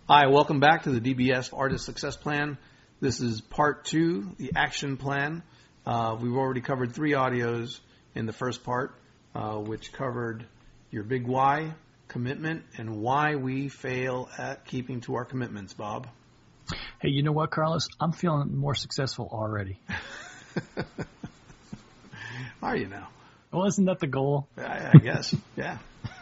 Hi, welcome back to the DBS Artist Success Plan. This is part 2, the action plan. We've already covered 3 audios in the first part, which covered your big why, commitment, and why we fail at keeping to our commitments, Bob. Hey, you know what, Carlos? I'm feeling more successful already. Are you now? Well, isn't that the goal? I guess, yeah.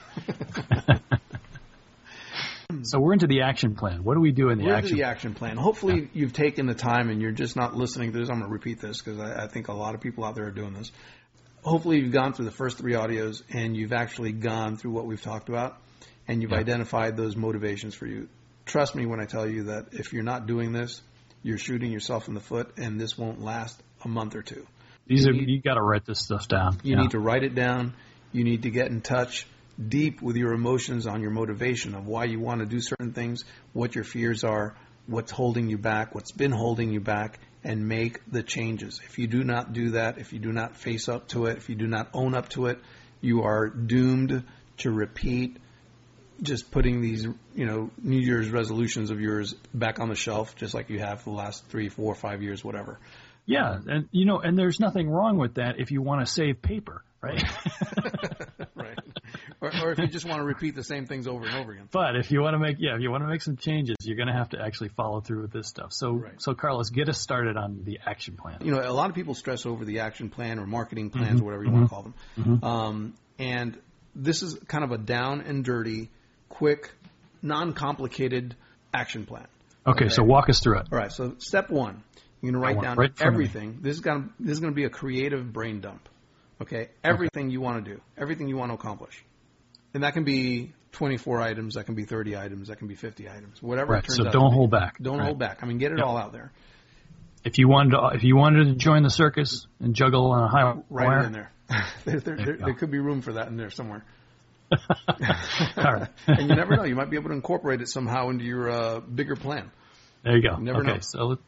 So we're into the action plan. What do we do in the action plan? Hopefully you've taken the time and you're just not listening to this. I'm going to repeat this because I think a lot of people out there are doing this. Hopefully you've gone through the first 3 audios and you've actually gone through what we've talked about and you've identified those motivations for you. Trust me when I tell you that if you're not doing this, you're shooting yourself in the foot and this won't last a month or 2. You got to write this stuff down. You need to write it down. You need to get in touch deep with your emotions on your motivation of why you want to do certain things, what your fears are, what's holding you back, what's been holding you back, and make the changes. If you do not do that, if you do not face up to it, if you do not own up to it, you are doomed to repeat just putting these, New Year's resolutions of yours back on the shelf, just like you have for the last 3, 4, 5 years, whatever. Yeah, and there's nothing wrong with that if you want to save paper, right? Right. Or if you just want to repeat the same things over and over again. But if you want to make some changes, you're going to have to actually follow through with this stuff. So Carlos, get us started on the action plan. A lot of people stress over the action plan or marketing plans or whatever you want to call them. Mm-hmm. And this is kind of a down and dirty, quick, non-complicated action plan. Okay, so walk us through it. All right, so step 1, you're going to write down everything. This is going to be a creative brain dump. Okay, everything you want to do, everything you want to accomplish. And that can be 24 items, that can be 30 items, that can be 50 items, whatever it turns out. So don't hold back. Don't hold back. I mean, get it all out there. If you wanted to join the circus and juggle on a high wire, it in there. There could be room for that in there somewhere. All right. And you never know. You might be able to incorporate it somehow into your bigger plan. There you go. You never know.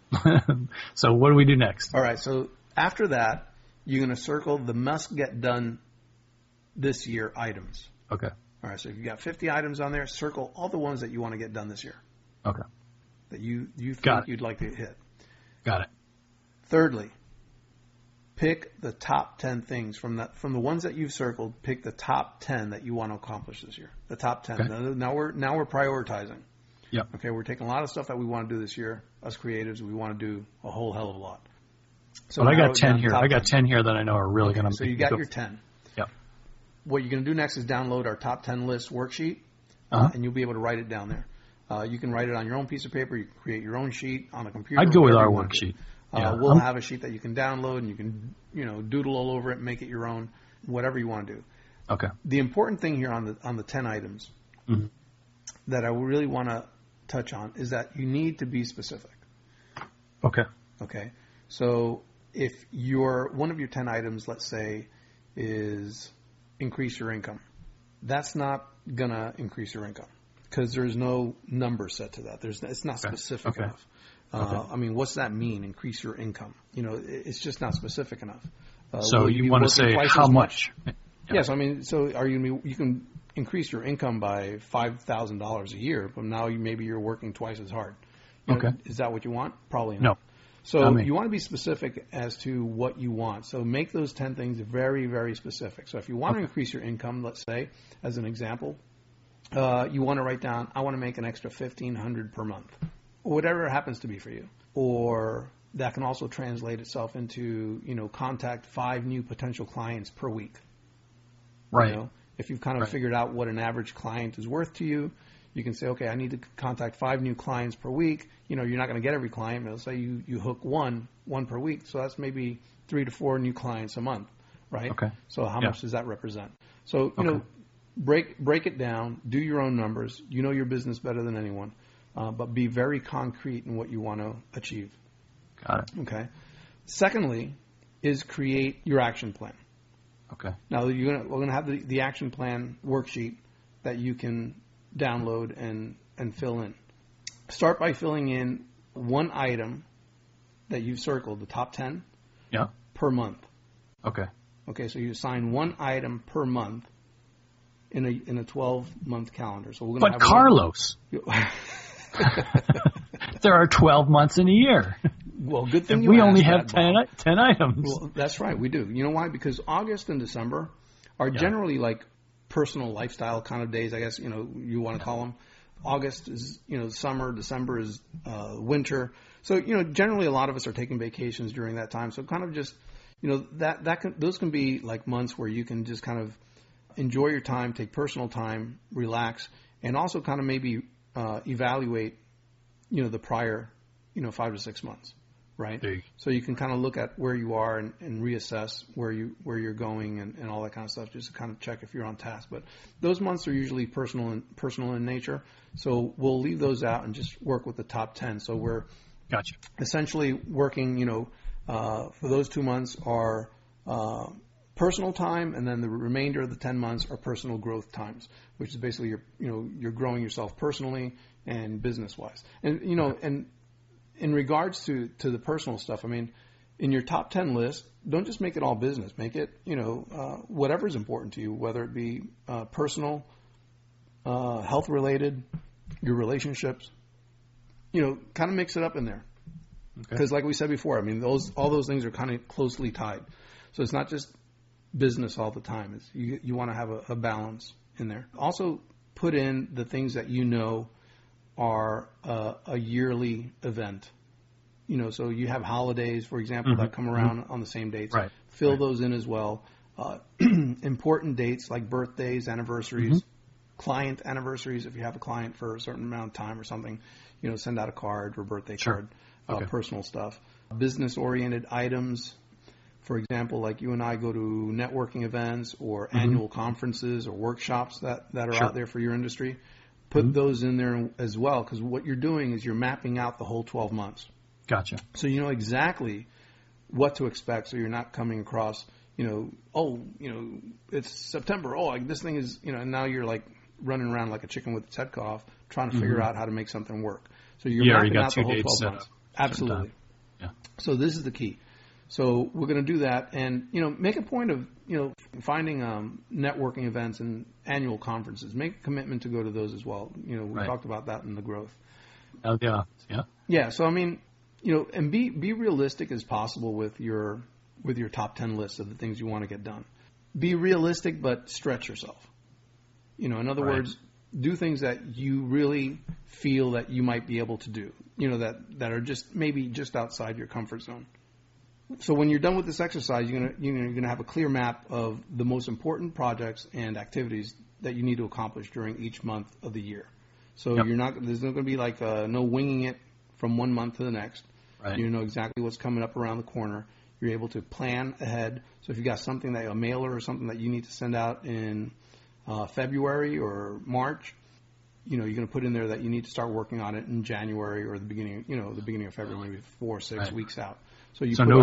So what do we do next? All right. So after that, you're going to circle the must get done this year items. Okay. All right. So if you've got 50 items on there, circle all the ones that you want to get done this year. Okay. That you think you'd like to hit. Got it. Thirdly, pick the top 10 things from the ones that you've circled. Pick the top 10 that you want to accomplish this year. The top 10. Okay. Now we're prioritizing. Yep. Okay, we're taking a lot of stuff that we want to do this year. Us creatives, we want to do a whole hell of a lot. So I got 10 here. I got 10 here that I know are really going to. So you got your 10. Yep. What you're going to do next is download our top 10 list worksheet, and you'll be able to write it down there. You can write it on your own piece of paper. You can create your own sheet on a computer. I'd go with our worksheet. We'll have a sheet that you can download, and you can doodle all over it, and make it your own, whatever you want to do. Okay. The important thing here on the 10 items that I really want to touch on is that you need to be specific. Okay. Okay. So if one of your 10 items, let's say, is increase your income, that's not going to increase your income because there's no number set to that. It's not specific enough. I mean, what's that mean, increase your income? It's just not specific enough. So you want to say how much? Yes. I mean, so you can increase your income by $5,000 a year, but now maybe you're working twice as hard. Is that what you want? Probably not. No. So you want to be specific as to what you want. So make those 10 things very, very specific. So if you want to increase your income, let's say, as an example, you want to write down, I want to make an extra $1,500 per month, or whatever it happens to be for you. Or that can also translate itself into, contact 5 new potential clients per week. Right. If you've kind of figured out what an average client is worth to you, you can say, okay, I need to contact 5 new clients per week. You're not going to get every client. But let's say you hook one per week. So that's maybe 3 to 4 new clients a month, right? Okay. So how much does that represent? So, break it down. Do your own numbers. You know your business better than anyone. But be very concrete in what you want to achieve. Got it. Okay. Secondly is create your action plan. Okay. Now, we're going to have the action plan worksheet that you can download and fill in. Start by filling in one item that you've circled, the top 10, per month. Okay. Okay, so you assign one item per month in a 12-month calendar. So we're going to have Carlos. There are 12 months in a year. Well, good thing we only have 10 items. Well, that's right, we do. You know why? Because August and December are generally like personal lifestyle kind of days, I guess, you want to call them. August is, summer, December is winter. So, generally a lot of us are taking vacations during that time. So kind of just, those can be like months where you can just kind of enjoy your time, take personal time, relax, and also kind of maybe evaluate, the prior, 5 to 6 months, right? So you can kind of look at where you are and reassess where you're going and all that kind of stuff, just to kind of check if you're on task. But those months are usually personal in nature. So we'll leave those out and just work with the top 10. So we're essentially working, for those 2 months are personal time, and then the remainder of the 10 months are personal growth times, which is basically you're growing yourself personally and business wise. And and in regards to the personal stuff, I mean, in your top 10 list, don't just make it all business. Make it whatever is important to you, whether it be personal, health related, your relationships. Kind of mix it up in there. Because like we said before, I mean, all those things are kind of closely tied. So it's not just business all the time. You want to have a balance in there. Also put in the things that are a yearly event. So you have holidays, for example, that come around on the same dates. Right. Fill those in as well. Important dates like birthdays, anniversaries, client anniversaries. If you have a client for a certain amount of time or something, send out a card or birthday card. Personal stuff. Business-oriented items. For example, like you and I go to networking events or annual conferences or workshops that are out there for your industry. Put those in there as well, because what you're doing is you're mapping out the whole 12 months. Gotcha. So you know exactly what to expect, so you're not coming across, it's September. This thing is, and now you're like running around like a chicken with its head cut off, trying to figure out how to make something work. So you're mapping out the whole 12 months. Absolutely. Yeah. So this is the key. So we're going to do that, and make a point of finding networking events and annual conferences. Make a commitment to go to those as well. We talked about that in the growth. Oh yeah, yeah. Yeah. So I mean, and be realistic as possible with your top 10 list of the things you want to get done. Be realistic, but stretch yourself. In other words, do things that you really feel that you might be able to do. That are just outside your comfort zone. So when you're done with this exercise, you're gonna have a clear map of the most important projects and activities that you need to accomplish during each month of the year. So there's not going to be like no winging it from one month to the next. Right. You know exactly what's coming up around the corner. You're able to plan ahead. So if you got something a mailer or something that you need to send out in February or March, you're going to put in there that you need to start working on it in January or the beginning of February, maybe 4 or 6 weeks out. So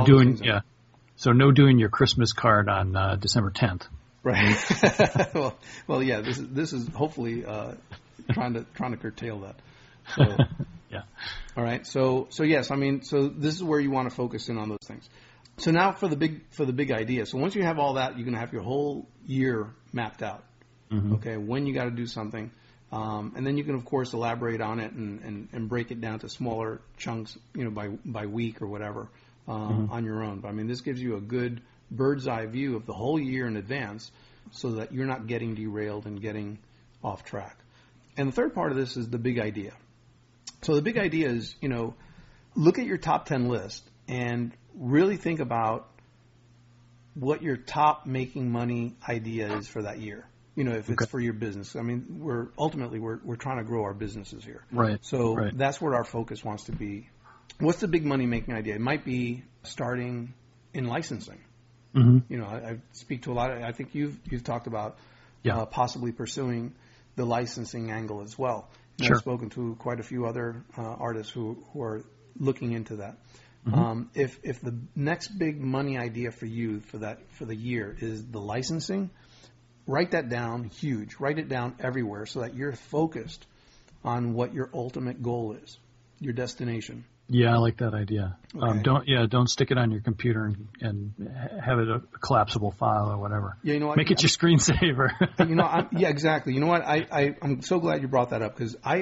no doing your Christmas card on December 10th. Right. well, yeah. This is hopefully trying to curtail that. So, yeah. All right. So yes, I mean, so this is where you want to focus in on those things. So now for the big idea. So once you have all that, you're going to have your whole year mapped out. Mm-hmm. Okay. When you got to do something. And then you can, of course, elaborate on it and break it down to smaller chunks, by week or whatever, on your own. But I mean, this gives you a good bird's eye view of the whole year in advance so that you're not getting derailed and getting off track. And the third part of this is the big idea. So the big idea is, look at your top 10 list and really think about what your top making money idea is for that year. If it's for your business. I mean, we're trying to grow our businesses here. Right. So that's where our focus wants to be. What's the big money making idea? It might be starting in licensing. Mm-hmm. I speak to a lot of, I think you've talked about possibly pursuing the licensing angle as well. And sure. I've spoken to quite a few other artists who are looking into that. Mm-hmm. If the next big money idea for you for the year is the licensing, write that down huge. Write it down everywhere so that you're focused on what your ultimate goal is, your destination. Yeah, I like that idea. Okay. Don't stick it on your computer and have it a collapsible file or whatever. Yeah, you know what? Make it your screensaver. Yeah, exactly. You know what? I'm so glad you brought that up because I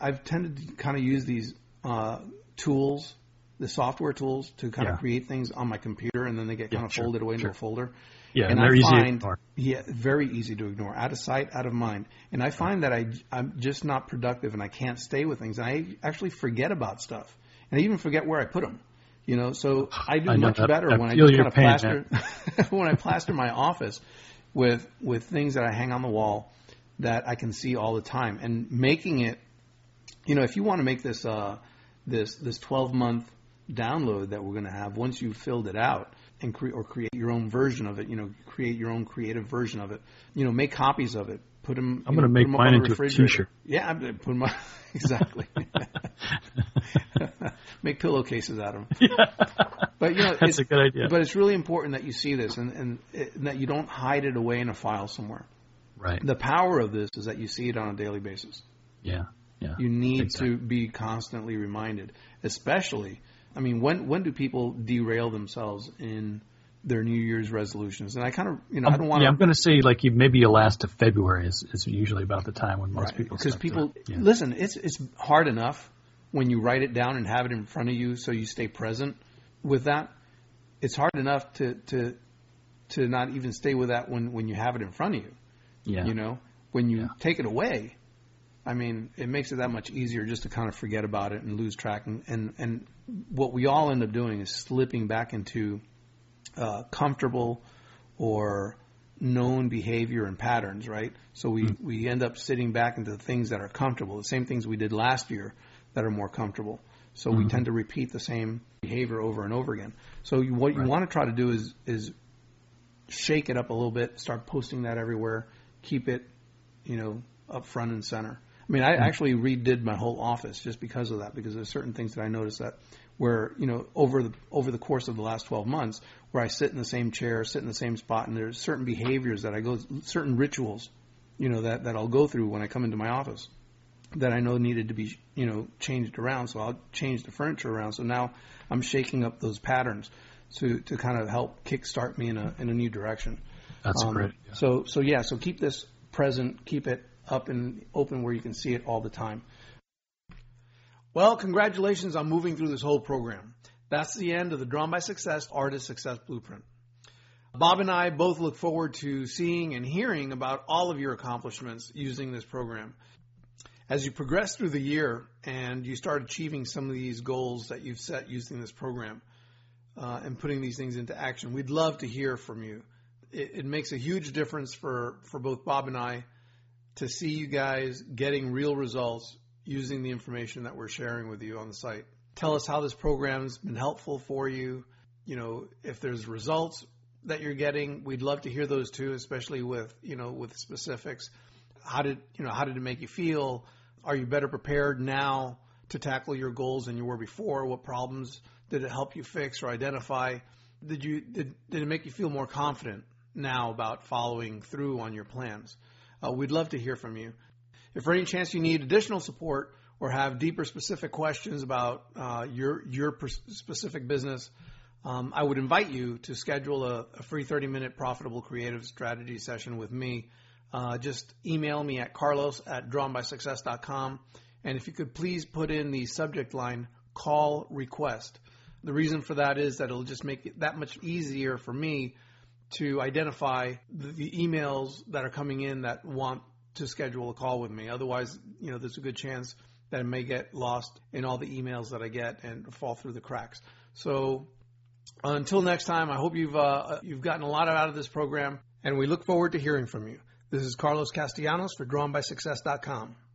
I've tended to kind of use these tools, the software tools, to kind of create things on my computer, and then they get kind of folded away into a folder. Yeah, and they're easy to ignore. Yeah, very easy to ignore. Out of sight, out of mind. And I find that I'm just not productive, and I can't stay with things. And I actually forget about stuff, and I even forget where I put them. You know, so I do much better when I just kind of plaster when I plaster my office with things that I hang on the wall that I can see all the time, and making it. You know, if you want to make this this 12-month download that we're going to have, once you've filled it out and create your own version of it, you know, create your own creative version of it, you know, make copies of it, put them. I'm going to make mine into a T-shirt. Yeah, I'm going to put them exactly. Make pillowcases out of them. Yeah. But you know, that's a good idea. But it's really important that you see this and that you don't hide it away in a file somewhere. Right. The power of this is that you see it on a daily basis. Yeah. Yeah. You need to be constantly reminded, especially, I mean, when do people derail themselves in their New Year's resolutions? And I kind of, you know, I don't want to. Yeah, I'm going to say like maybe you last to February is usually about the time when most people start. Because people, listen, it's hard enough when you write it down and have it in front of you so you stay present with that. It's hard enough to not even stay with that when you have it in front of you. Yeah. You know, when you take it away, I mean, it makes it that much easier just to kind of forget about it and lose track. And what we all end up doing is slipping back into comfortable or known behavior and patterns, right? So we end up sitting back into the things that are comfortable, the same things we did last year that are more comfortable. So we tend to repeat the same behavior over and over again. So what you want to try to do is shake it up a little bit, start posting that everywhere, keep it, you know, up front and center. I mean, I actually redid my whole office just because of that, because there's certain things that I noticed that where, you know, over the course of the last 12 months, where I sit in the same chair, sit in the same spot, and there's certain behaviors that I go, certain rituals, you know, that I'll go through when I come into my office that I know needed to be, you know, changed around. So I'll change the furniture around. So now I'm shaking up those patterns to kind of help kickstart me in a new direction. That's great. Yeah. So keep this present, keep it up and open where you can see it all the time. Well, congratulations on moving through this whole program. That's the end of the Drawn by Success Artist Success Blueprint. Bob and I both look forward to seeing and hearing about all of your accomplishments using this program. As you progress through the year and you start achieving some of these goals that you've set using this program and putting these things into action, we'd love to hear from you. It makes a huge difference for both Bob and I to see you guys getting real results using the information that we're sharing with you on the site. Tell us how this program's been helpful for you. You know, if there's results that you're getting, we'd love to hear those too, especially with specifics. How did it make you feel? Are you better prepared now to tackle your goals than you were before? What problems did it help you fix or identify? Did it make you feel more confident now about following through on your plans? We'd love to hear from you. If for any chance you need additional support or have deeper specific questions about your specific business, I would invite you to schedule a free 30-minute profitable creative strategy session with me. Just email me at carlos@drawnbysuccess.com. And if you could please put in the subject line, call request. The reason for that is that it'll just make it that much easier for me to identify the emails that are coming in that want to schedule a call with me. Otherwise, there's a good chance that it may get lost in all the emails that I get and fall through the cracks. So until next time, I hope you've gotten a lot out of this program, and we look forward to hearing from you. This is Carlos Castellanos for DrawnBySuccess.com.